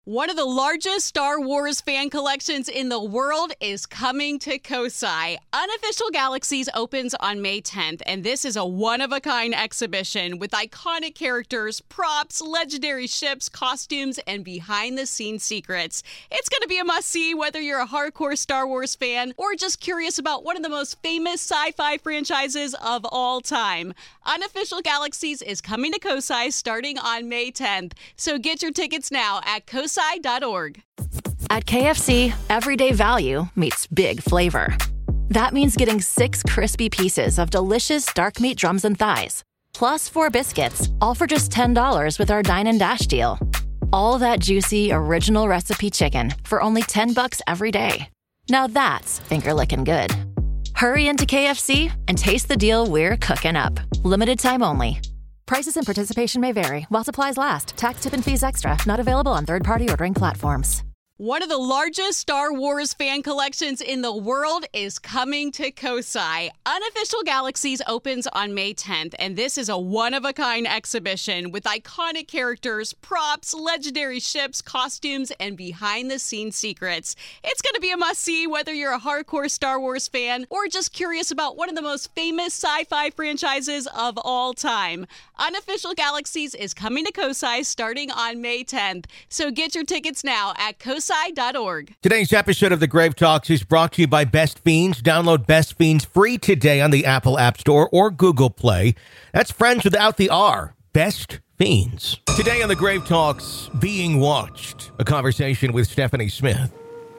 One of the largest Star Wars fan collections in the world is coming to Kosai. Unofficial Galaxies opens on May 10th, and this is a one-of-a-kind exhibition with iconic characters, props, legendary ships, costumes, and behind-the-scenes secrets. It's going to be a must-see whether you're a hardcore Star Wars fan or just curious about one of the most famous sci-fi franchises of all time. Unofficial Galaxies is coming to Kosai starting on May 10th, so get your tickets now at kosai.org. At KFC, everyday value meets big flavor. That means getting 6 crispy pieces of delicious dark meat drums and thighs, plus 4 biscuits, all for just $10 with our Dine and Dash deal. All that juicy, original recipe chicken for only $10 every day. Now that's finger-licking good. Hurry into KFC and taste the deal we're cooking up. Limited time only. Prices and participation may vary while supplies last. Tax, tip, and fees extra. Not available on third-party ordering platforms. One of the largest Star Wars fan collections in the world is coming to Kosai. Unofficial Galaxies opens on May 10th, and this is a one-of-a-kind exhibition with iconic characters, props, legendary ships, costumes, and behind-the-scenes secrets. It's going to be a must-see whether you're a hardcore Star Wars fan or just curious about one of the most famous sci-fi franchises of all time. Unofficial Galaxies is coming to Kosai starting on May 10th, so get your tickets now at kosai.org. Today's episode of The Grave Talks is brought to you by Best Fiends. Download Best Fiends free today on the Apple App Store or Google Play. That's friends without the R. Best Fiends. Today on The Grave Talks, Being Watched, a conversation with Stephanie Smith.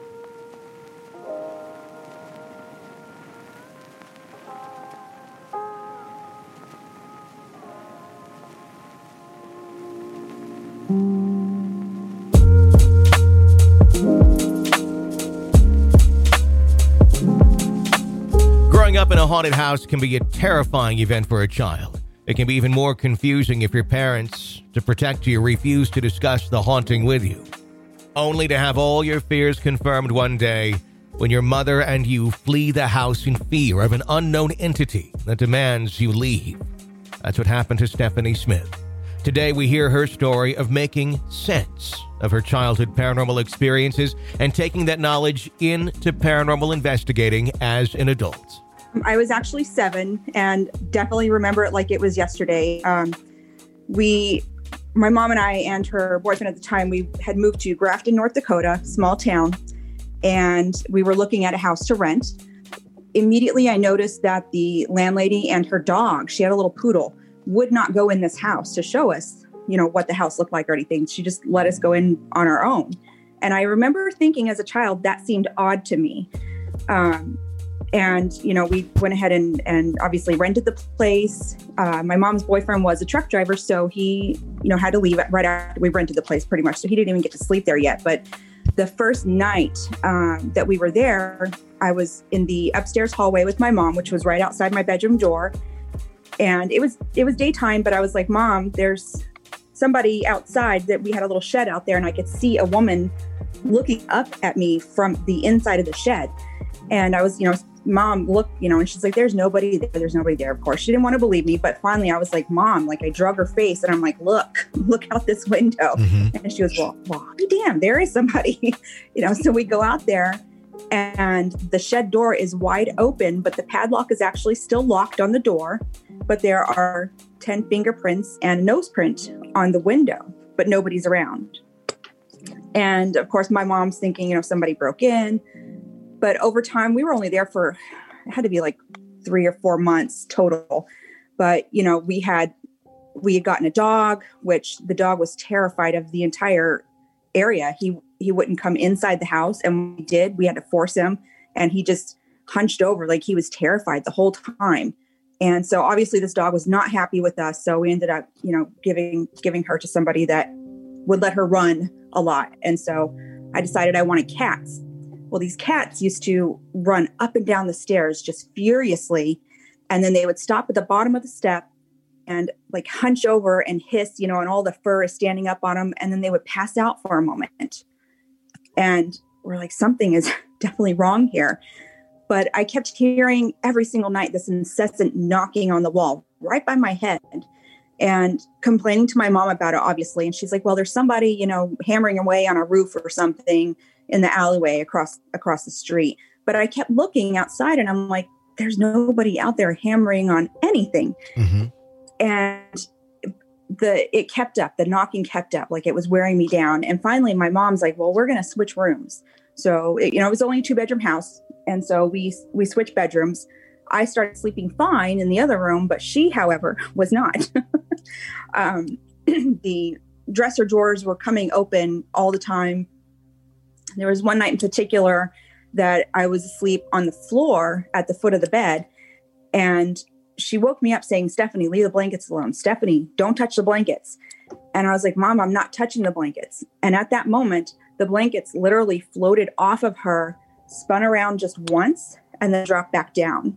Growing up in a haunted house can be a terrifying event for a child. It can be even more confusing if your parents, to protect you, refuse to discuss the haunting with you. Only to have all your fears confirmed one day when your mother and you flee the house in fear of an unknown entity that demands you leave. That's what happened to Stephanie Smith. Today we hear her story of making sense of her childhood paranormal experiences and taking that knowledge into paranormal investigating as an adult. I was actually 7 and definitely remember it like it was yesterday. My mom and I and her boyfriend at the time, we had moved to Grafton, North Dakota, small town, and we were looking at a house to rent. Immediately, I noticed that the landlady and her dog, she had a little poodle, would not go in this house to show us, what the house looked like or anything. She just let us go in on our own. And I remember thinking as a child, that seemed odd to me. And, we went ahead and obviously rented the place. My mom's boyfriend was a truck driver, so he, had to leave right after we rented the place pretty much. So he didn't even get to sleep there yet. But the first night that we were there, I was in the upstairs hallway with my mom, which was right outside my bedroom door. And it was daytime, but I was like, Mom, there's somebody outside. That we had a little shed out there, and I could see a woman looking up at me from the inside of the shed. And I was, Mom, look, and she's like, there's nobody there. There's nobody there. Of course, she didn't want to believe me. But finally, I was like, Mom, I drug her face and I'm like, look out this window. Mm-hmm. And she was, well, be damned, there is somebody, so we go out there and the shed door is wide open, but the padlock is actually still locked on the door. But there are 10 fingerprints and a nose print on the window, but nobody's around. And of course, my mom's thinking, somebody broke in. But over time, we were only there for, it had to be 3 or 4 months total. But, we had gotten a dog, which the dog was terrified of the entire area. He wouldn't come inside the house. And when we did, we had to force him. And he just hunched over like he was terrified the whole time. And so obviously this dog was not happy with us. So we ended up, giving her to somebody that would let her run a lot. And so I decided I wanted cats. Well, these cats used to run up and down the stairs just furiously. And then they would stop at the bottom of the step and hunch over and hiss, and all the fur is standing up on them. And then they would pass out for a moment. And we're like, something is definitely wrong here. But I kept hearing every single night this incessant knocking on the wall right by my head. and complaining to my mom about it, obviously. And she's like, well, there's somebody, you know, hammering away on a roof or something in the alleyway across the street. But I kept looking outside and I'm like, there's nobody out there hammering on anything. Mm-hmm. And it kept up, the knocking kept up, like it was wearing me down. And finally my mom's like, well, we're going to switch rooms. So, it was only a 2-bedroom house. And so we switched bedrooms. I started sleeping fine in the other room, but she, however, was not. The dresser drawers were coming open all the time. There was one night in particular that I was asleep on the floor at the foot of the bed, and she woke me up saying, Stephanie, leave the blankets alone. Stephanie, don't touch the blankets. And I was like, Mom, I'm not touching the blankets. And at that moment, the blankets literally floated off of her, spun around just once, and then dropped back down.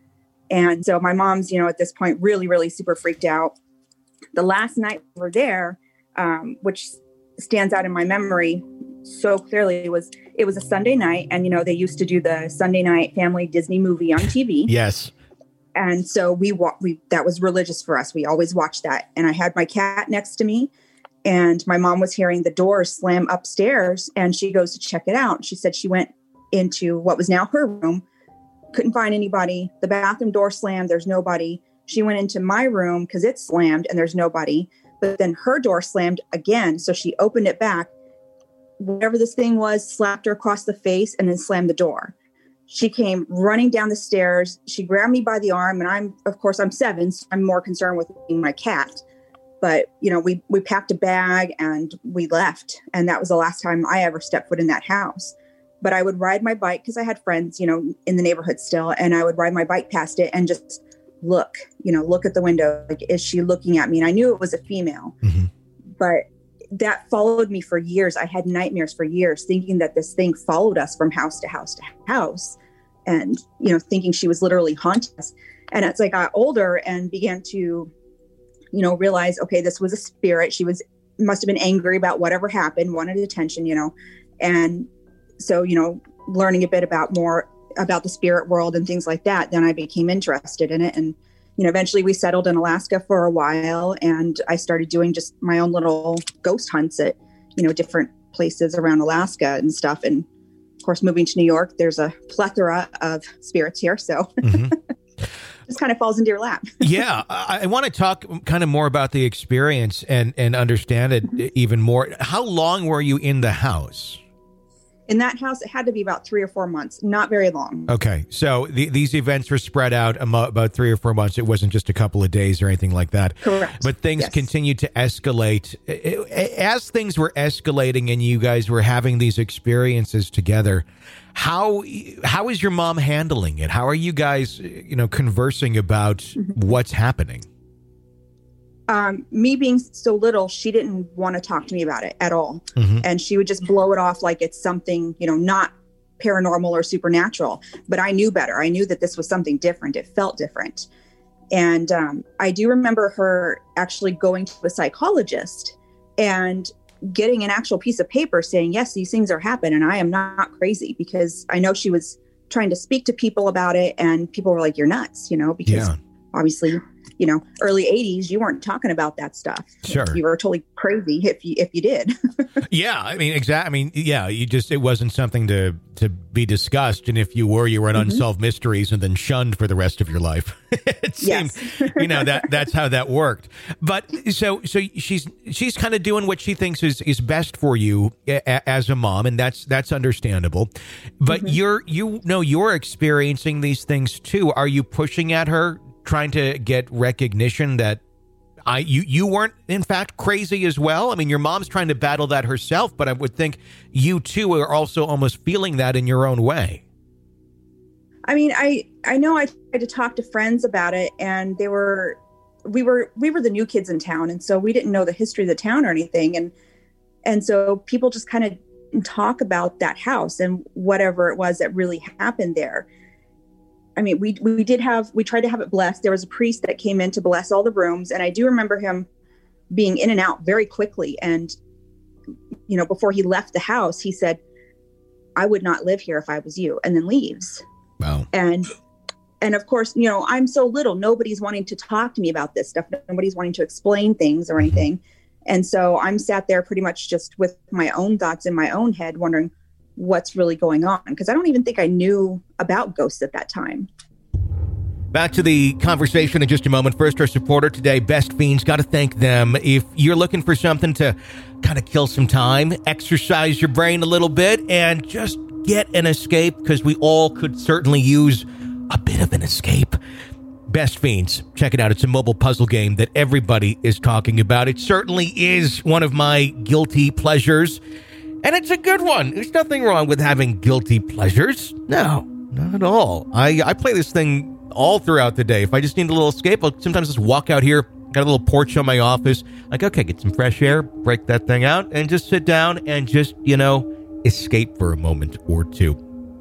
And so my mom's, at this point, really, really super freaked out. The last night we were there, which stands out in my memory so clearly, it was a Sunday night. And, they used to do the Sunday night family Disney movie on TV. Yes. And so that was religious for us. We always watched that. And I had my cat next to me, and my mom was hearing the door slam upstairs, and she goes to check it out. She said she went into what was now her room, couldn't find anybody. The bathroom door slammed. There's nobody. She went into my room because it slammed and there's nobody. But then her door slammed again. So she opened it back. Whatever this thing was, slapped her across the face and then slammed the door. She came running down the stairs. She grabbed me by the arm, and I'm 7, so I'm more concerned with my cat. But, we packed a bag and we left. And that was the last time I ever stepped foot in that house. But I would ride my bike because I had friends, in the neighborhood still. And I would ride my bike past it and just look at the window. Like, is she looking at me? And I knew it was a female. Mm-hmm. But that followed me for years. I had nightmares for years thinking that this thing followed us from house to house to house. And, thinking she was literally haunting us. And as I got older and began to, realize, okay, this was a spirit. She must have been angry about whatever happened, wanted attention, And so, learning a bit more about the spirit world and things like that, then I became interested in it. And, eventually we settled in Alaska for a while, and I started doing just my own little ghost hunts at, different places around Alaska and stuff. And of course, moving to New York, there's a plethora of spirits here. So mm-hmm. just kind of falls into your lap. Yeah. I want to talk kind of more about the experience and understand it even more. How long were you in the house? In that house, it had to be about 3 or 4 months, not very long. Okay. So these events were spread out about 3 or 4 months. It wasn't just a couple of days or anything like that. Correct. But things continued to escalate. As things were escalating and you guys were having these experiences together, how is your mom handling it? How are you guys, conversing about what's happening? Me being so little, she didn't want to talk to me about it at all. Mm-hmm. And she would just blow it off like it's something, not paranormal or supernatural. But I knew better. I knew that this was something different. It felt different. And I do remember her actually going to a psychologist and getting an actual piece of paper saying, yes, these things are happening. And I am not crazy, because I know she was trying to speak to people about it. And people were like, you're nuts, because obviously, early 80s, you weren't talking about that stuff. Sure. You were totally crazy if you did. Yeah. I mean, exactly. I mean, yeah, it wasn't something to be discussed. And if you were unsolved mysteries and then shunned for the rest of your life. It seemed, that's how that worked. But so she's kind of doing what she thinks is best for you as a mom. And that's understandable. But you're experiencing these things too. Are you pushing at her, trying to get recognition that you weren't in fact crazy as well? I mean, your mom's trying to battle that herself, but I would think you too are also almost feeling that in your own way. I mean, I know I tried to talk to friends about it, and we were the new kids in town, and so we didn't know the history of the town or anything, and so people just kind of talk about that house and whatever it was that really happened there. I mean, we tried to have it blessed. There was a priest that came in to bless all the rooms. And I do remember him being in and out very quickly. And, before he left the house, he said, I would not live here if I was you, and then leaves. Wow. And And of course, you know, I'm so little, nobody's wanting to talk to me about this stuff. Nobody's wanting to explain things or anything. And so I'm sat there pretty much just with my own thoughts in my own head, wondering what's really going on. Because I don't even think I knew about ghosts at that time. Back to the conversation in just a moment. First, our supporter today, Best Fiends. Got to thank them. If you're looking for something to kind of kill some time, exercise your brain a little bit, and just get an escape, because we all could certainly use a bit of an escape. Best Fiends. Check it out. It's a mobile puzzle game that everybody is talking about. It certainly is one of my guilty pleasures, and it's a good one. There's nothing wrong with having guilty pleasures. No, not at all. I play this thing all throughout the day. If I just need a little escape, I'll sometimes just walk out here, got a little porch on my office, like, okay, get some fresh air, break that thing out, and just sit down and just, you know, escape for a moment or two.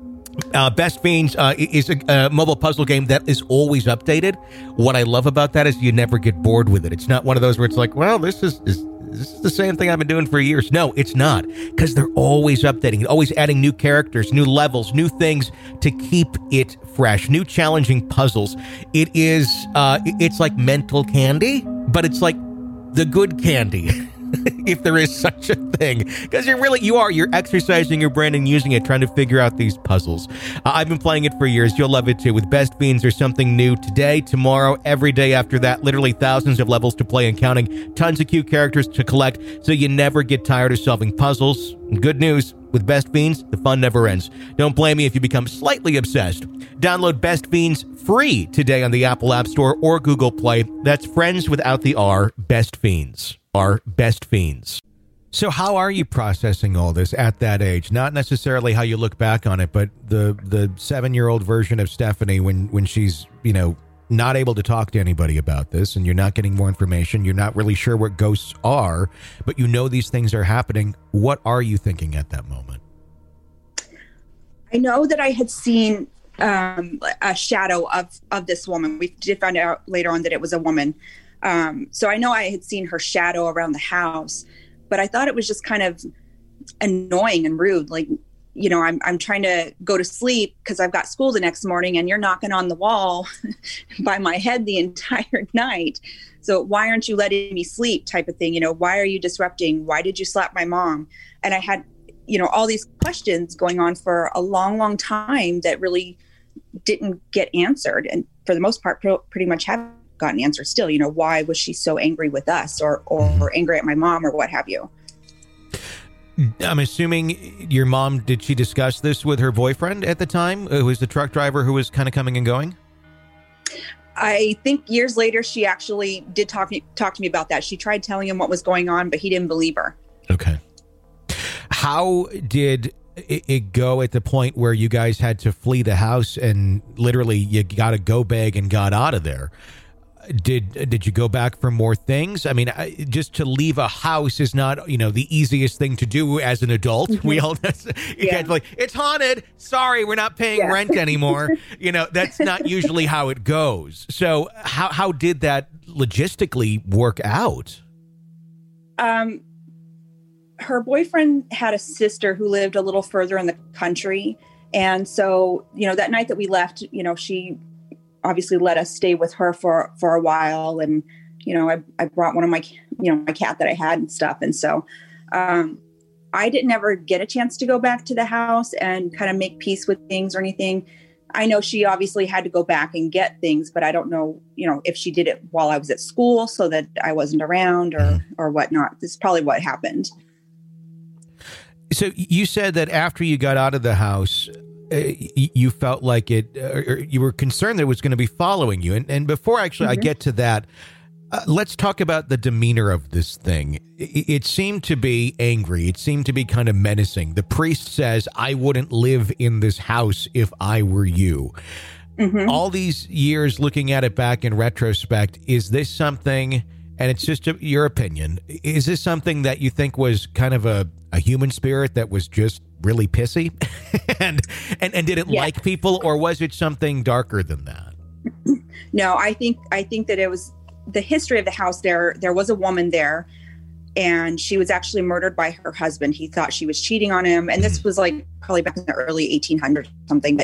Best Fiends is a mobile puzzle game that is always updated. What I love about that is you never get bored with it. It's not one of those where it's like, well, this is the same thing I've been doing for years. No, it's not, because they're always updating, always adding new characters, new levels, new things to keep it fresh, new challenging puzzles. It is, it's like mental candy, but it's like the good candy. If there is such a thing, because you're exercising your brain and using it, trying to figure out these puzzles. I've been playing it for years. You'll love it too. With Best Fiends, there's something new today, tomorrow, every day after that. Literally thousands of levels to play and counting, tons of cute characters to collect, so you never get tired of solving puzzles. Good news, with Best Fiends, the fun never ends. Don't blame me if you become slightly obsessed. Download Best Fiends free today on the Apple App Store or Google Play. That's friends without the R, Best Fiends. Are Best Fiends. So how are you processing all this at that age? Not necessarily how you look back on it, but the 7-year-old version of Stephanie when she's, you know, not able to talk to anybody about this, and you're not getting more information. You're not really sure what ghosts are, but you know these things are happening. What are you thinking at that moment? I know that I had seen a shadow of this woman. We did find out later on that it was a woman. So I know I had seen her shadow around the house, but I thought it was just kind of annoying and rude. Like, you know, I'm trying to go to sleep because I've got school the next morning, and you're knocking on the wall by my head the entire night. So why aren't you letting me sleep, type of thing? You know, why are you disrupting? Why did you slap my mom? And I had, you know, all these questions going on for a long, long time that really didn't get answered. And for the most part, pretty much haven't gotten answers still. You know, why was she so angry with us or angry at my mom or what have you? I'm assuming your mom, did she discuss this with her boyfriend at the time, who was the truck driver who was kind of coming and going? I think years later, she actually did talk to me about that. She tried telling him what was going on, but he didn't believe her. Okay. How did it go at the point where you guys had to flee the house and literally you got a go bag and got out of there? Did you go back for more things? I mean, just to leave a house is not, you know, the easiest thing to do as an adult. Mm-hmm. We all, can't be like, it's haunted. Sorry, we're not paying rent anymore. You know, that's not usually how it goes. So how did that logistically work out? Her boyfriend had a sister who lived a little further in the country. And so, you know, that night that we left, you know, she obviously let us stay with her for a while. And, you know, I brought one of my, you know, my cat that I had and stuff. And so I didn't ever get a chance to go back to the house and kind of make peace with things or anything. I know she obviously had to go back and get things, but I don't know, you know, if she did it while I was at school so that I wasn't around or whatnot. This is probably what happened. So you said that after you got out of the house, you felt like or you were concerned that it was going to be following you. And before actually I get to that, let's talk about the demeanor of this thing. It seemed to be angry. It seemed to be kind of menacing. The priest says, I wouldn't live in this house if I were you. Mm-hmm. All these years looking at it back in retrospect, is this something, and it's just your opinion, is this something that you think was kind of a human spirit that was just really pissy and didn't like people, or was it something darker than that? No, I think that it was the history of the house. There was a woman there, and she was actually murdered by her husband. He thought she was cheating on him, and this was like probably back in the early 1800s or something. But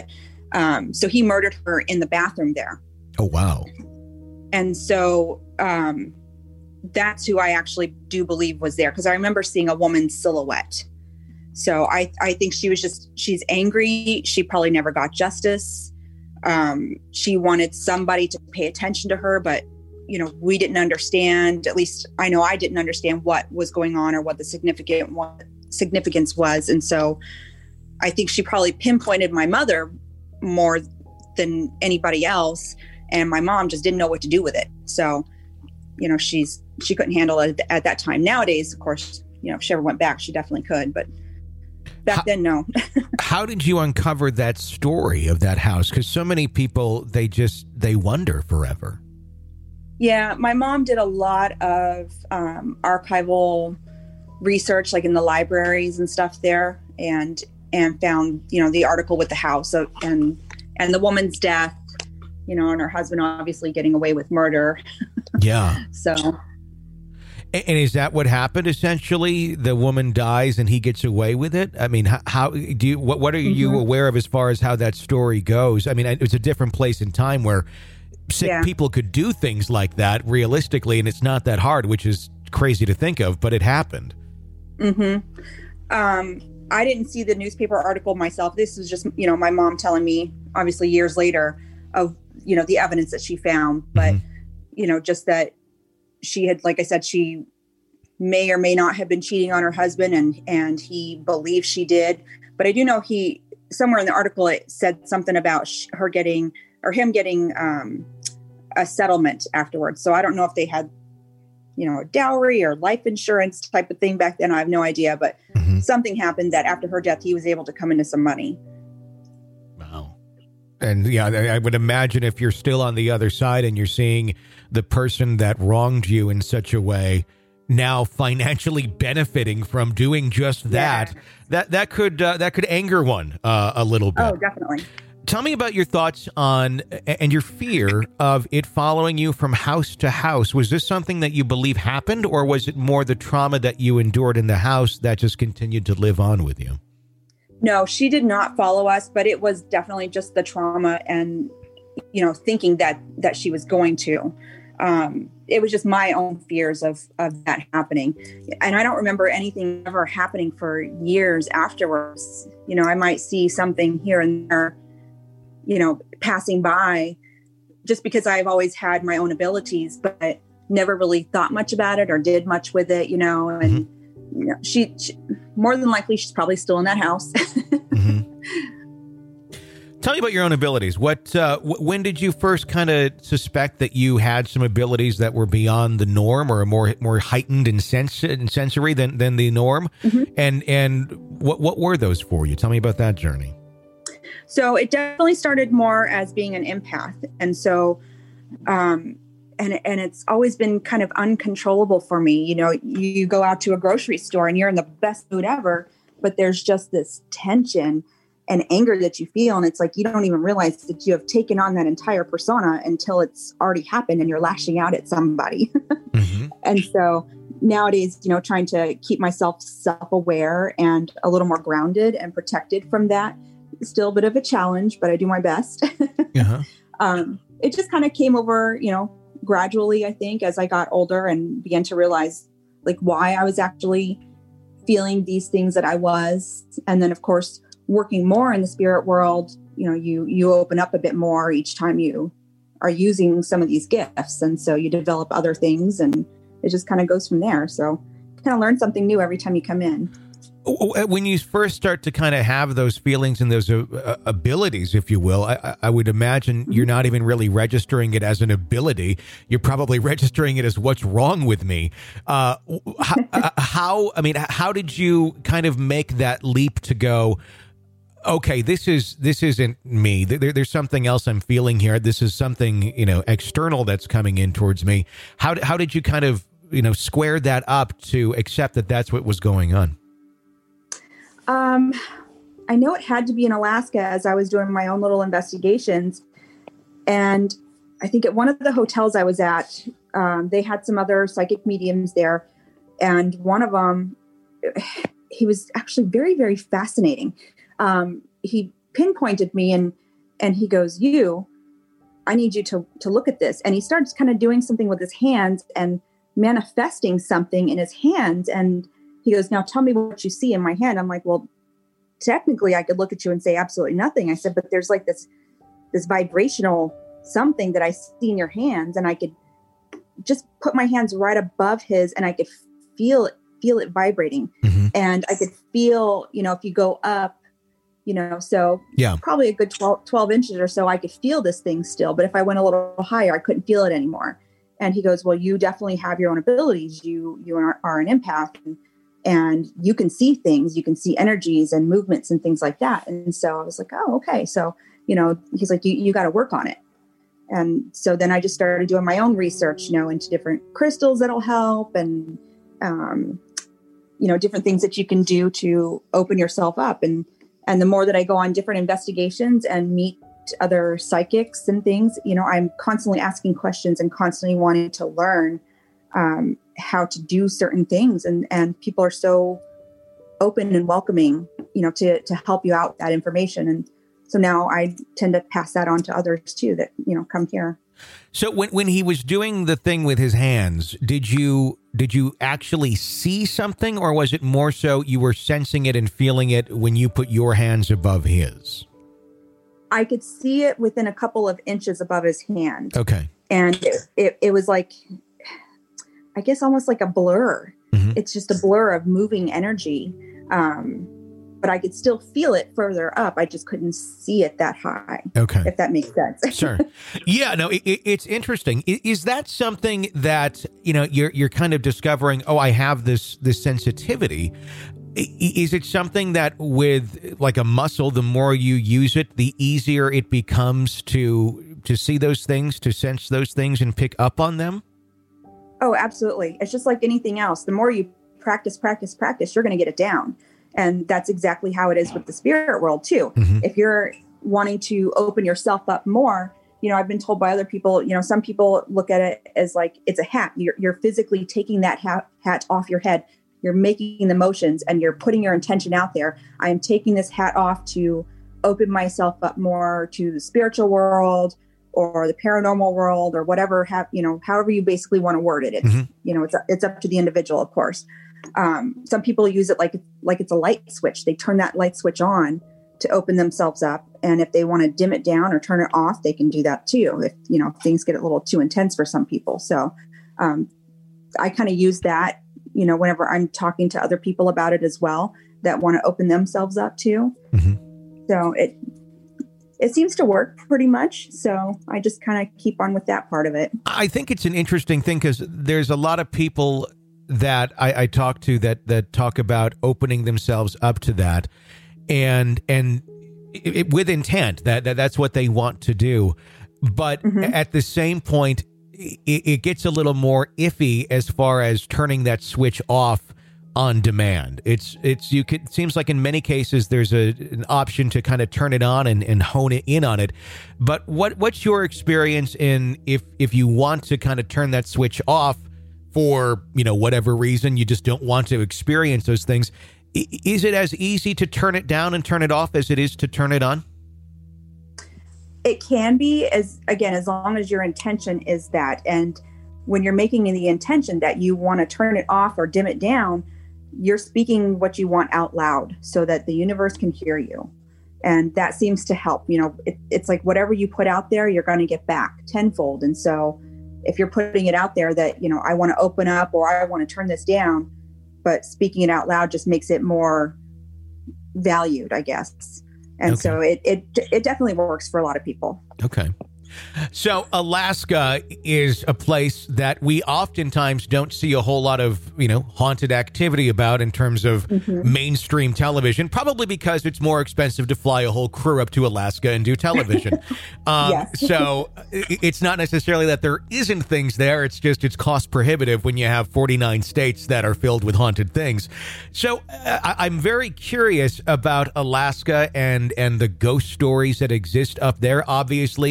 So he murdered her in the bathroom there. Oh, wow. And so that's who I actually do believe was there, because I remember seeing a woman's silhouette. So I think she's angry. She probably never got justice. She wanted somebody to pay attention to her, but, we didn't understand. At least I know I didn't understand what was going on or what the significance was. And so I think she probably pinpointed my mother more than anybody else. And my mom just didn't know what to do with it. So, she couldn't handle it at that time. Nowadays, of course, if she ever went back, she definitely could. But back then, no. How did you uncover that story of that house? Because so many people, they wonder forever. Yeah, my mom did a lot of archival research, like in the libraries and stuff there, and found, the article with the house and the woman's death, and her husband obviously getting away with murder. Yeah. So. And is that what happened? Essentially, the woman dies and he gets away with it. I mean, how do you? What are you aware of as far as how that story goes? I mean, it's a different place in time where sick people could do things like that realistically, and it's not that hard, which is crazy to think of, but it happened. I didn't see the newspaper article myself. This was just, my mom telling me, obviously years later, of, the evidence that she found, but, just that she had, like I said, she may or may not have been cheating on her husband, and he believed she did. But I do know somewhere in the article, it said something about him getting a settlement afterwards. So I don't know if they had, a dowry or life insurance type of thing back then. I have no idea, but something happened that after her death, he was able to come into some money. Wow. And I would imagine if you're still on the other side and you're seeing the person that wronged you in such a way now financially benefiting from doing just that, that could anger one a little bit. Oh, definitely. Tell me about your thoughts on and your fear of it following you from house to house. Was this something that you believe happened, or was it more the trauma that you endured in the house that just continued to live on with you? No, she did not follow us, but it was definitely just the trauma and, thinking that she was going to. It was just my own fears of that happening. And I don't remember anything ever happening for years afterwards. I might see something here and there, passing by, just because I've always had my own abilities, but never really thought much about it or did much with it, and she more than likely, she's probably still in that house. Tell me about your own abilities. When did you first kind of suspect that you had some abilities that were beyond the norm or more heightened in sensory than the norm? And what were those for you? Tell me about that journey. So it definitely started more as being an empath. And so, and it's always been kind of uncontrollable for me. You go out to a grocery store and you're in the best mood ever, but there's just this tension and anger that you feel. And it's like, you don't even realize that you have taken on that entire persona until it's already happened and you're lashing out at somebody. And so nowadays, trying to keep myself self-aware and a little more grounded and protected from that. Still a bit of a challenge, but I do my best. It just kind of came over, gradually, I think, as I got older and began to realize like why I was actually feeling these things that I was. And then, of course, working more in the spirit world, you open up a bit more each time you are using some of these gifts. And so you develop other things and it just kind of goes from there. So kind of learn something new every time you come in. When you first start to kind of have those feelings and those abilities, if you will, I would imagine you're not even really registering it as an ability. You're probably registering it as what's wrong with me. How did you kind of make that leap to go, okay, this isn't me. There's something else I'm feeling here. This is something, external that's coming in towards me. How did you kind of, square that up to accept that that's what was going on? I know it had to be in Alaska as I was doing my own little investigations. And I think at one of the hotels I was at, they had some other psychic mediums there. And one of them, he was actually very, very fascinating. He pinpointed me and And he goes, I need you to look at this. And he starts kind of doing something with his hands and manifesting something in his hands. And he goes, now tell me what you see in my hand. I'm like, well, technically I could look at you and say absolutely nothing. I said, but there's like this vibrational something that I see in your hands. And I could just put my hands right above his and I could feel it vibrating. Mm-hmm. And I could feel, if you go up, so probably a good 12 inches or so, I could feel this thing still. But if I went a little higher, I couldn't feel it anymore. And he goes, well, you definitely have your own abilities. You are an empath and you can see things, you can see energies and movements and things like that. And so I was like, oh, okay. So, he's like, you got to work on it. And so then I just started doing my own research, into different crystals that'll help and, different things that you can do to open yourself up. And the more that I go on different investigations and meet other psychics and things, I'm constantly asking questions and constantly wanting to learn how to do certain things. And people are so open and welcoming, to help you out with that information. And so now I tend to pass that on to others too that, come here. So when he was doing the thing with his hands, did you actually see something, or was it more so you were sensing it and feeling it when you put your hands above his? I could see it within a couple of inches above his hand. Okay. And it was like, I guess almost like a blur. Mm-hmm. It's just a blur of moving energy. But I could still feel it further up. I just couldn't see it that high. Okay. If that makes sense. Sure. Yeah, no, it's interesting. Is that something that, you're kind of discovering, oh, I have this sensitivity? Is it something that with like a muscle, the more you use it, the easier it becomes to see those things, to sense those things and pick up on them? Oh, absolutely. It's just like anything else. The more you practice, you're going to get it down. And that's exactly how it is with the spirit world too. Mm-hmm. If you're wanting to open yourself up more, I've been told by other people, some people look at it as like it's a hat. You're physically taking that hat off your head. You're making the motions and you're putting your intention out there. I am taking this hat off to open myself up more to the spiritual world or the paranormal world or whatever, however you basically want to word it. It's, mm-hmm. It's up to the individual, of course. Some people use it like it's a light switch. They turn that light switch on to open themselves up. And if they want to dim it down or turn it off, they can do that too. If, things get a little too intense for some people. So, I kind of use that, whenever I'm talking to other people about it as well, that want to open themselves up too. Mm-hmm. So it seems to work pretty much. So I just kind of keep on with that part of it. I think it's an interesting thing because there's a lot of people that I talk to that talk about opening themselves up to that and with intent that's what they want to do. But mm-hmm. at the same point, it gets a little more iffy as far as turning that switch off on demand. It seems like in many cases there's an option to kind of turn it on and hone it in on it. But what's your experience in if you want to kind of turn that switch off for, whatever reason, you just don't want to experience those things. Is it as easy to turn it down and turn it off as it is to turn it on? It can be, as long as your intention is that. And when you're making the intention that you want to turn it off or dim it down, you're speaking what you want out loud so that the universe can hear you. And that seems to help. It's like whatever you put out there, you're going to get back tenfold. And so if you're putting it out there that, I want to open up or I want to turn this down, but speaking it out loud just makes it more valued, I guess. And okay. So it definitely works for a lot of people. Okay. So Alaska is a place that we oftentimes don't see a whole lot of, haunted activity about in terms of mm-hmm. mainstream television, probably because it's more expensive to fly a whole crew up to Alaska and do television. Yes. So it's not necessarily that there isn't things there. It's just it's cost prohibitive when you have 49 states that are filled with haunted things. So I'm very curious about Alaska and the ghost stories that exist up there. Obviously, it mm-hmm.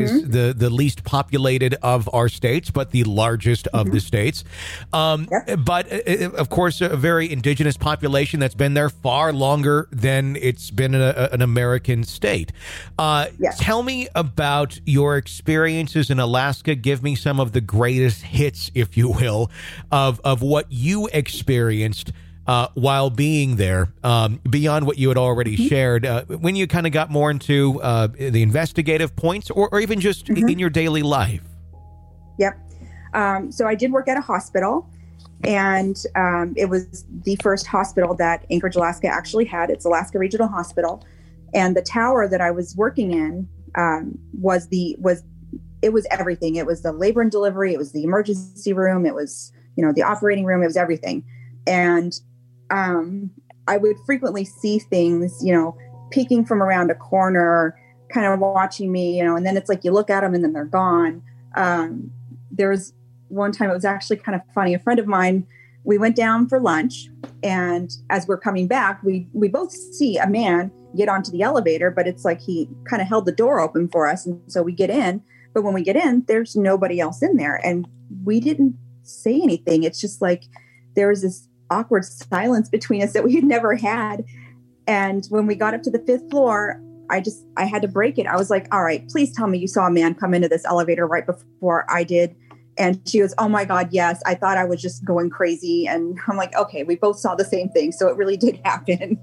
is the least populated of our states, but the largest of the states. But of course, a very indigenous population that's been there far longer than it's been an American state. Tell me about your experiences in Alaska. Give me some of the greatest hits, if you will, of what you experienced while being there, beyond what you had already shared, when you kind of got more into the investigative points or even just in your daily life. Yep. So I did work at a hospital, and it was the first hospital that Anchorage, Alaska actually had. It's Alaska Regional Hospital. And the tower that I was working in was everything. It was the labor and delivery. It was the emergency room. It was, the operating room. It was everything. And I would frequently see things, peeking from around a corner, kind of watching me, and then it's like you look at them and then they're gone. There was one time, it was actually kind of funny. A friend of mine, we went down for lunch, and as we're coming back, we both see a man get onto the elevator, but it's like he kind of held the door open for us. And so we get in, but when we get in, there's nobody else in there. And we didn't say anything. It's just like there was this awkward silence between us that we had never had. And when we got up to the 5th floor, I had to break it. I was like, all right, please tell me you saw a man come into this elevator right before I did. And she goes, oh my God, yes. I thought I was just going crazy. And I'm like, okay, we both saw the same thing. So it really did happen.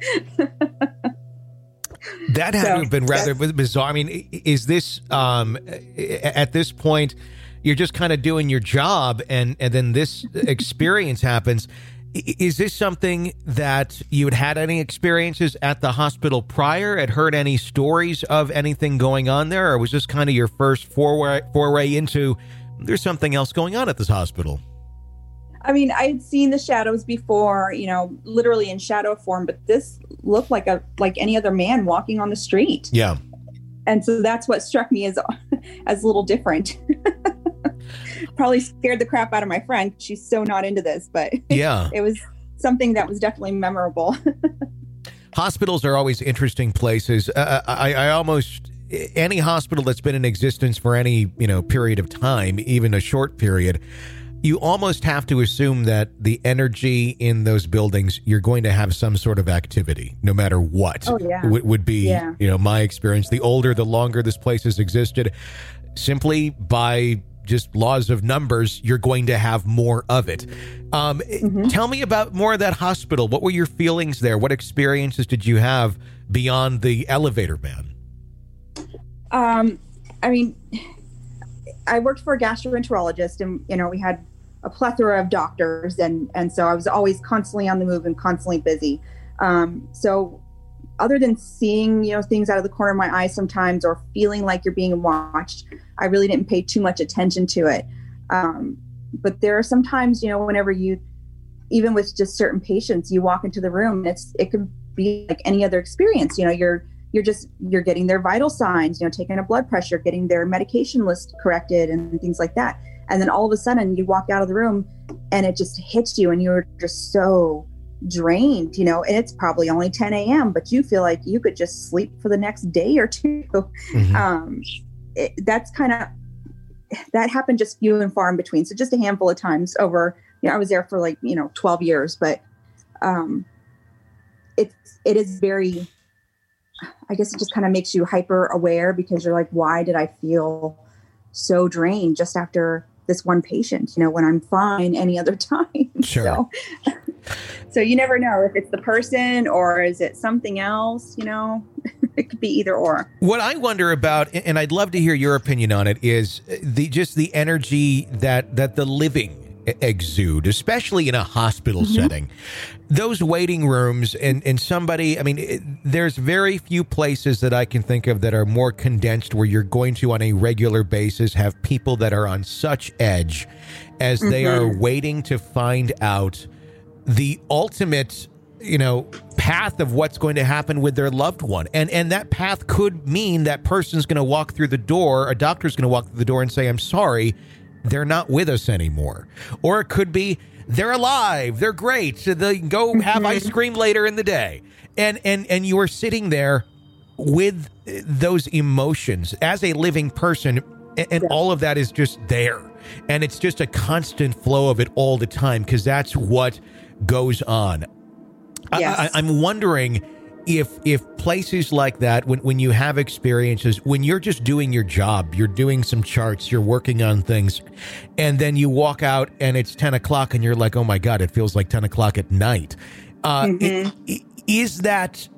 That had to have been rather bizarre. I mean, is this, at this point, you're just kind of doing your job and then this experience happens. Is this something that you had any experiences at the hospital prior? Had heard any stories of anything going on there? Or was this kind of your first foray into there's something else going on at this hospital? I mean, I had seen the shadows before, literally in shadow form, but this looked like any other man walking on the street. Yeah. And so that's what struck me as a little different. Probably scared the crap out of my friend. She's so not into this, but yeah, it was something that was definitely memorable. Hospitals are always interesting places. I almost any hospital that's been in existence for any period of time, even a short period, you almost have to assume that the energy in those buildings, you're going to have some sort of activity, no matter what. Oh, yeah. Would be my experience. The older, the longer this place has existed, simply by just laws of numbers, you're going to have more of it. Tell me about more of that hospital. What were your feelings there? What experiences did you have beyond the elevator man? I mean, I worked for a gastroenterologist, and we had a plethora of doctors, and so I was always constantly on the move and constantly busy. So other than seeing things out of the corner of my eye sometimes, or feeling like you're being watched, I really didn't pay too much attention to it. But there are some times, whenever even with just certain patients, you walk into the room, and it could be like any other experience. You're getting their vital signs, taking a blood pressure, getting their medication list corrected and things like that. And then all of a sudden you walk out of the room and it just hits you and you're just so drained, and it's probably only 10 a.m., but you feel like you could just sleep for the next day or two. That happened just few and far in between. So just a handful of times over, I was there for 12 years, but it is very, I guess it just kind of makes you hyper aware, because you're like, why did I feel so drained just after this one patient, when I'm fine any other time? Sure. So you never know if it's the person or is it something else, it could be either or. What I wonder about, and I'd love to hear your opinion on it, is the energy that the living exude, especially in a hospital setting. Those waiting rooms and somebody, there's very few places that I can think of that are more condensed, where you're going to, on a regular basis, have people that are on such edge as they are waiting to find out the ultimate, path of what's going to happen with their loved one. And that path could mean that person's going to walk through the door, a doctor's going to walk through the door and say, I'm sorry, they're not with us anymore. Or it could be, they're alive, they're great, so they go have ice cream later in the day. And you are sitting there with those emotions as a living person. And all of that is just there. And it's just a constant flow of it all the time because that's what goes on. Yes. I'm wondering if places like that, when you have experiences, when you're just doing your job, you're doing some charts, you're working on things, and then you walk out and it's 10 o'clock and you're like, oh my God, it feels like 10 o'clock at night. Is that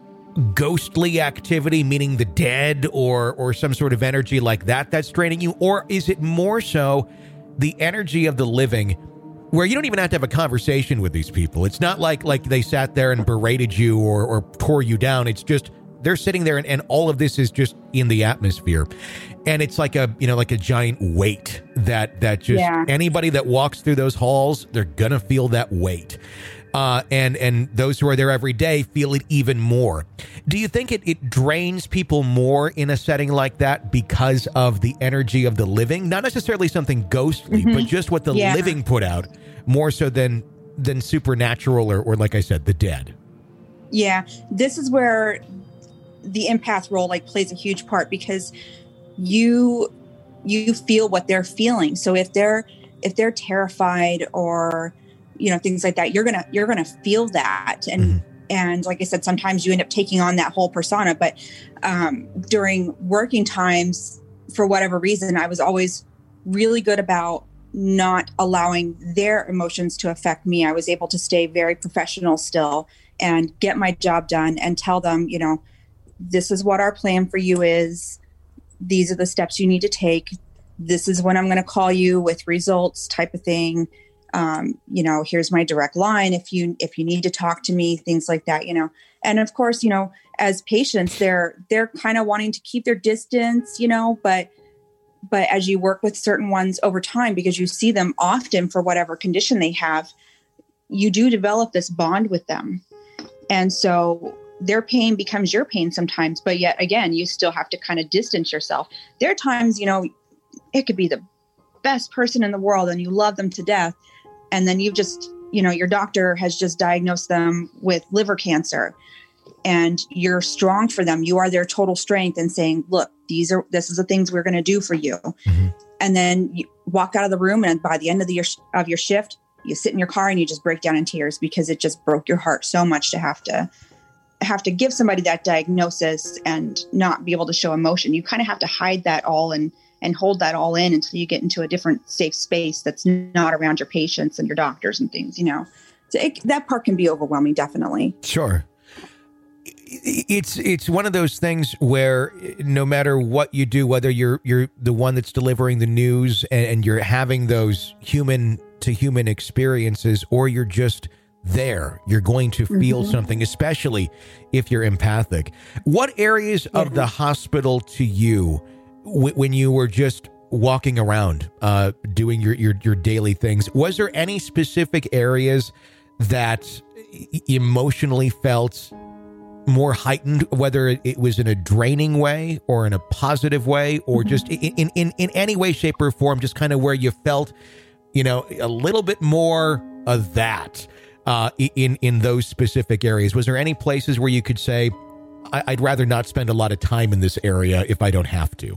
ghostly activity, meaning the dead or some sort of energy like that that's draining you? Or is it more so the energy of the living where you don't even have to have a conversation with these people? It's not like they sat there and berated you or tore you down. It's just they're sitting there and all of this is just in the atmosphere. And it's like a giant weight that just anybody that walks through those halls, they're going to feel that weight. And those who are there every day feel it even more. Do you think it drains people more in a setting like that because of the energy of the living? Not necessarily something ghostly, but just what the living put out more so than supernatural or like I said, the dead. Yeah, this is where the empath role plays a huge part because you feel what they're feeling. So if they're terrified or things like that, you're gonna feel that. And like I said, sometimes you end up taking on that whole persona. But during working times, for whatever reason, I was always really good about not allowing their emotions to affect me. I was able to stay very professional still and get my job done and tell them, this is what our plan for you is. These are the steps you need to take. This is when I'm going to call you with results type of thing. Here's my direct line if you need to talk to me, things like that, And of course, as patients, they're kind of wanting to keep their distance, but as you work with certain ones over time, because you see them often for whatever condition they have, you do develop this bond with them. And so their pain becomes your pain sometimes, but yet again, you still have to kind of distance yourself. There are times, it could be the best person in the world and you love them to death. And then you've just, your doctor has just diagnosed them with liver cancer and you're strong for them. You are their total strength and saying, look, this is the things we're going to do for you. Mm-hmm. And then you walk out of the room and by the end of your shift, you sit in your car and you just break down in tears because it just broke your heart so much to have to give somebody that diagnosis and not be able to show emotion. You kind of have to hide that all and hold that all in until you get into a different safe space that's not around your patients and your doctors and things, So that part can be overwhelming, definitely. Sure. It's one of those things where no matter what you do, whether you're the one that's delivering the news and you're having those human to human experiences, or you're just there, you're going to feel something, especially if you're empathic. What areas of the hospital to you, when you were just walking around, doing your daily things, was there any specific areas that emotionally felt more heightened, whether it was in a draining way or in a positive way, or just in any way, shape, or form, just kind of where you felt, a little bit more of that in those specific areas? Was there any places where you could say, I'd rather not spend a lot of time in this area if I don't have to?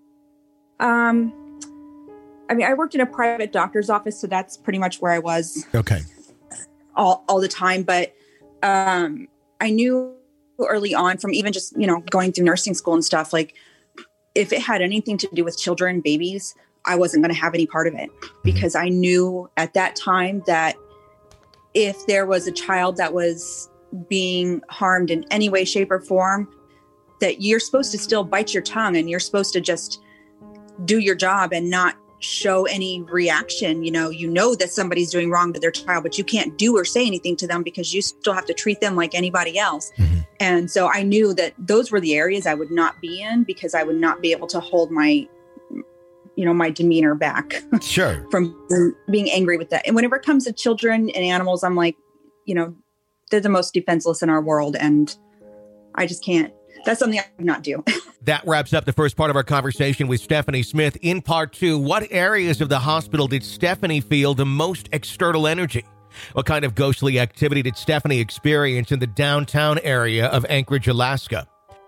I worked in a private doctor's office, so that's pretty much where I was. Okay. All the time. But, I knew early on from even just, going through nursing school and stuff, if it had anything to do with children, babies, I wasn't going to have any part of it because I knew at that time that if there was a child that was being harmed in any way, shape, or form, that you're supposed to still bite your tongue and you're supposed to just do your job and not show any reaction. You know that somebody's doing wrong to their child, but you can't do or say anything to them because you still have to treat them like anybody else. And so I knew that those were the areas I would not be in because I would not be able to hold my demeanor back. Sure. from being angry with that. And whenever it comes to children and animals, I'm like, they're the most defenseless in our world. And I just can't. That's something I would not do. That wraps up the first part of our conversation with Stephanie Smith. In part two, what areas of the hospital did Stephanie feel the most external energy? What kind of ghostly activity did Stephanie experience in the downtown area of Anchorage, Alaska?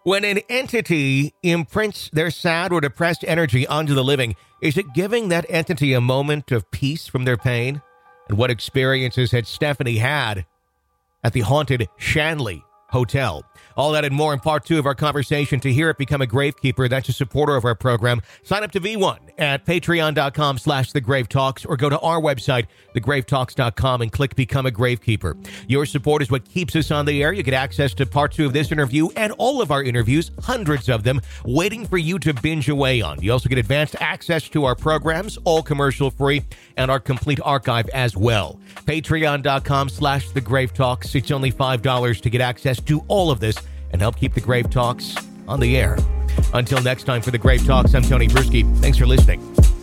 When an entity imprints their sad or depressed energy onto the living, is it giving that entity a moment of peace from their pain? And what experiences had Stephanie had at the haunted Shanley Hotel? All that and more in part 2 of our conversation. To hear it, become a Gravekeeper. That's a supporter of our program. Sign up to V1 at patreon.com/thegravetalks or go to our website, thegravetalks.com, and click Become a Gravekeeper. Your support is what keeps us on the air. You get access to part 2 of this interview and all of our interviews, hundreds of them, waiting for you to binge away on. You also get advanced access to our programs, all commercial free, and our complete archive as well. Patreon.com/thegravetalks. It's only $5 to get access to all of this and help keep the Grave Talks on the air. Until next time, for the Grave Talks, I'm Tony Bruschi. Thanks for listening.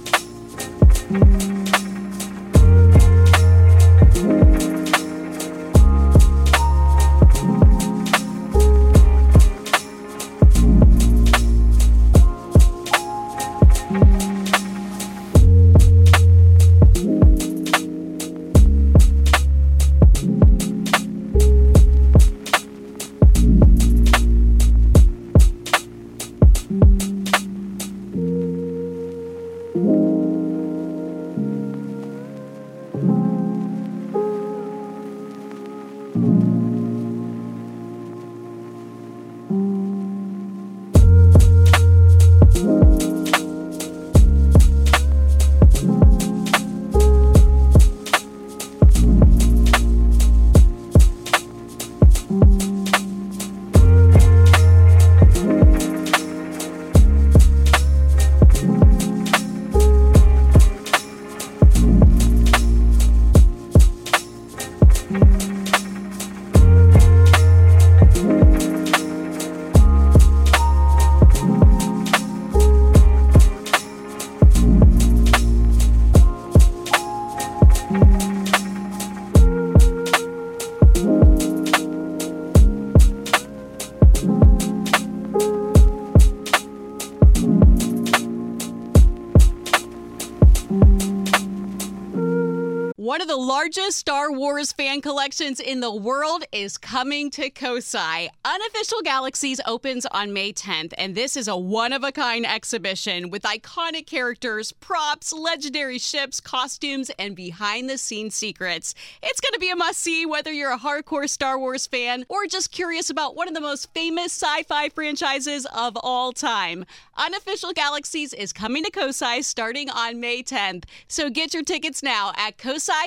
One of the largest Star Wars fan collections in the world is coming to Kosai. Unofficial Galaxies opens on May 10th, and this is a one-of-a-kind exhibition with iconic characters, props, legendary ships, costumes, and behind-the-scenes secrets. It's going to be a must-see whether you're a hardcore Star Wars fan or just curious about one of the most famous sci-fi franchises of all time. Unofficial Galaxies is coming to Kosai starting on May 10th, so get your tickets now at kosai.org.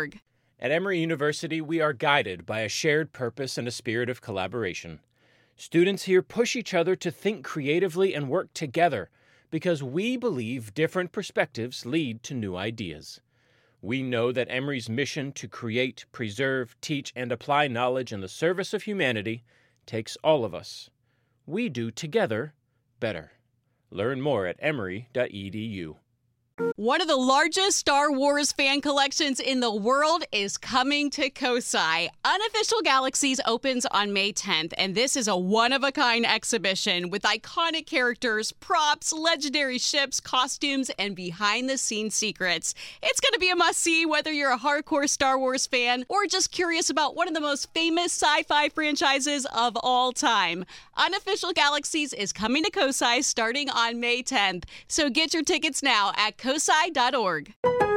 At Emory University, we are guided by a shared purpose and a spirit of collaboration. Students here push each other to think creatively and work together because we believe different perspectives lead to new ideas. We know that Emory's mission to create, preserve, teach, and apply knowledge in the service of humanity takes all of us. We do together better. Learn more at emory.edu. One of the largest Star Wars fan collections in the world is coming to Kosai. Unofficial Galaxies opens on May 10th, and this is a one-of-a-kind exhibition with iconic characters, props, legendary ships, costumes, and behind-the-scenes secrets. It's going to be a must-see whether you're a hardcore Star Wars fan or just curious about one of the most famous sci-fi franchises of all time. Unofficial Galaxies is coming to Kosai starting on May 10th, so get your tickets now at kosai.org.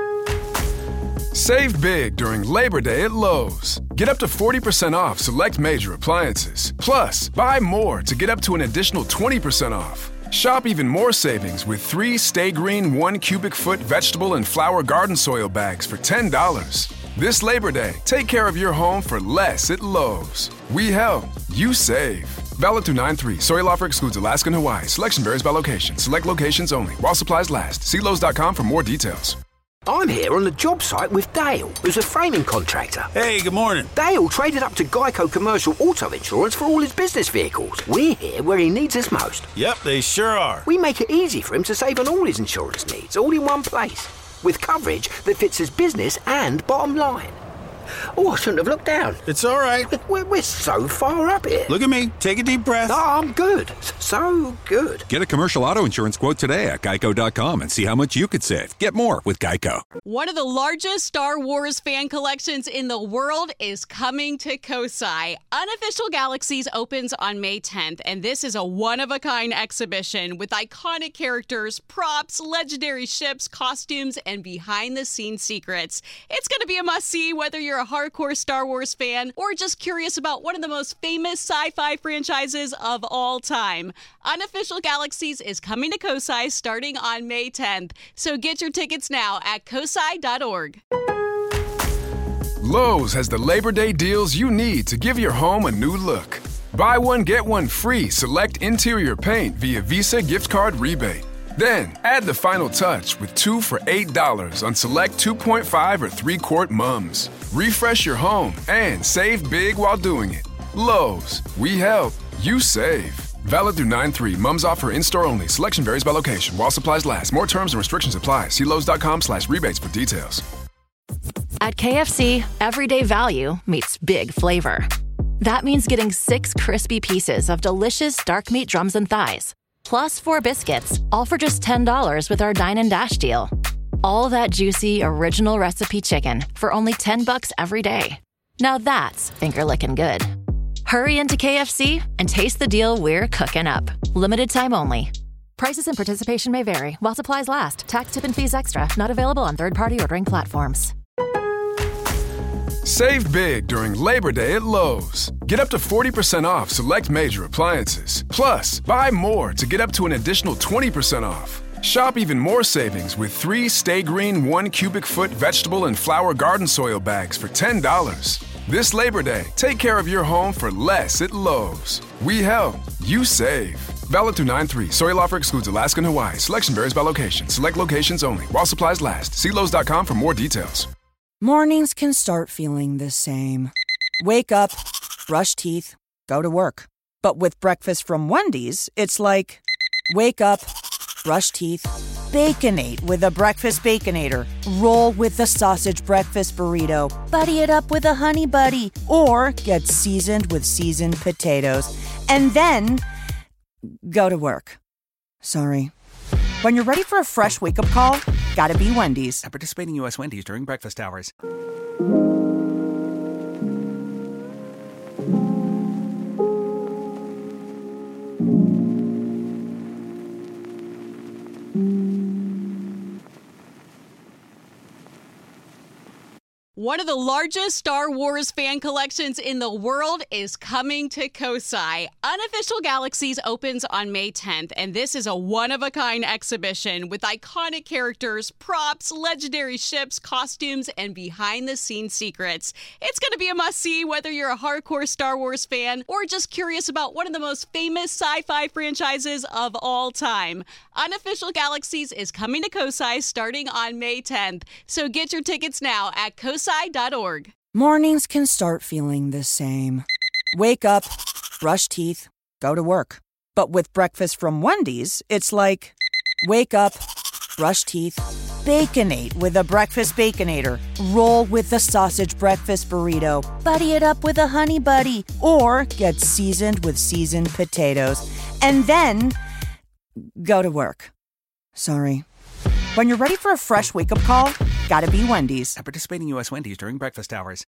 Save big during Labor Day at Lowe's. Get up to 40% off select major appliances. Plus, buy more to get up to an additional 20% off. Shop even more savings with 3 Stay Green 1 cubic foot vegetable and flower garden soil bags for $10. This Labor Day, take care of your home for less at Lowe's. We help, you save. Valid through 9/3. Soil offer excludes Alaska and Hawaii. Selection varies by location. Select locations only. While supplies last. See Lowe's.com for more details. I'm here on the job site with Dale, who's a framing contractor. Hey, good morning. Dale traded up to Geico Commercial Auto Insurance for all his business vehicles. We're here where he needs us most. Yep, they sure are. We make it easy for him to save on all his insurance needs, all in one place, with coverage that fits his business and bottom line. Oh, I shouldn't have looked down. It's all right. We're so far up here. Look at me. Take a deep breath. Oh, I'm good. so good. Get a commercial auto insurance quote today at geico.com and see how much you could save. Get more with Geico. One of the largest Star Wars fan collections in the world is coming to Kosai. Unofficial Galaxies opens on May 10th, and this is a one-of-a-kind exhibition with iconic characters, props, legendary ships, costumes, and behind-the-scenes secrets. It's going to be a must-see whether you're a hardcore Star Wars fan or just curious about one of the most famous sci-fi franchises of all time. Unofficial Galaxies is coming to Kosai starting on May 10th, so get your tickets now at kosai.org. Lowe's has the Labor Day deals you need to give your home a new look. Buy one, get one free select interior paint via Visa gift card rebate. Then, add the final touch with 2 for $8 on select 2.5 or 3-quart mums. Refresh your home and save big while doing it. Lowe's, we help, you save. Valid through 9/3. Mums offer in-store only. Selection varies by location. While supplies last. More terms and restrictions apply. See Lowes.com/rebates for details. At KFC, everyday value meets big flavor. That means getting 6 crispy pieces of delicious dark meat drums and thighs, plus 4 biscuits, all for just $10 with our Dine and Dash deal. All that juicy, original recipe chicken for only $10 every day. Now that's finger-licking good. Hurry into KFC and taste the deal we're cooking up. Limited time only. Prices and participation may vary while supplies last. Tax, tip, and fees extra. Not available on third-party ordering platforms. Save big during Labor Day at Lowe's. Get up to 40% off select major appliances. Plus, buy more to get up to an additional 20% off. Shop even more savings with 3 Stay Green 1 cubic foot vegetable and flower garden soil bags for $10. This Labor Day, take care of your home for less at Lowe's. We help, you save. Valid through 9/3. Soil offer excludes Alaska and Hawaii. Selection varies by location. Select locations only. While supplies last. See Lowe's.com for more details. Mornings can start feeling the same. Wake up, brush teeth, go to work. But with breakfast from Wendy's, it's like, wake up, brush teeth, Baconate with a breakfast Baconator. Roll with the sausage breakfast burrito. Buddy it up with a honey buddy. Or get seasoned with seasoned potatoes. And then go to work. Sorry. When you're ready for a fresh wake-up call, gotta be Wendy's. At participating U.S. Wendy's during breakfast hours. One of the largest Star Wars fan collections in the world is coming to Kosai. Unofficial Galaxies opens on May 10th, and this is a one-of-a-kind exhibition with iconic characters, props, legendary ships, costumes, and behind-the-scenes secrets. It's going to be a must-see whether you're a hardcore Star Wars fan or just curious about one of the most famous sci-fi franchises of all time. Unofficial Galaxies is coming to Kosai starting on May 10th, so get your tickets now at kosai.org. Mornings can start feeling the same. Wake up, brush teeth, go to work. But with breakfast from Wendy's, it's like, wake up, brush teeth, Baconate with a breakfast Baconator. Roll with the sausage breakfast burrito. Buddy it up with a honey buddy. Or get seasoned with seasoned potatoes. And then go to work. Sorry. When you're ready for a fresh wake-up call, gotta be Wendy's. At participating U.S. Wendy's during breakfast hours.